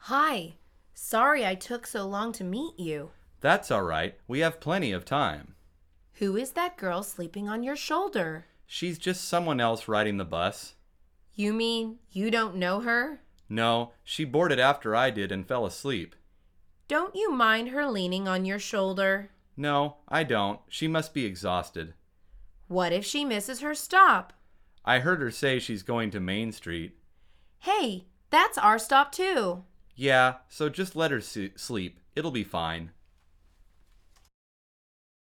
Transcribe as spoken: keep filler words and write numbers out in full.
Hi. Sorry I took so long to meet you. That's all right. We have plenty of time. Who is that girl sleeping on your shoulder? She's just someone else riding the bus. You mean you don't know her? No, she boarded after I did and fell asleep. Don't you mind her leaning on your shoulder? No, I don't. She must be exhausted. What if she misses her stop? I heard her say she's going to Main Street. Hey, that's our stop too. Yeah, so just let her s- sleep. It'll be fine.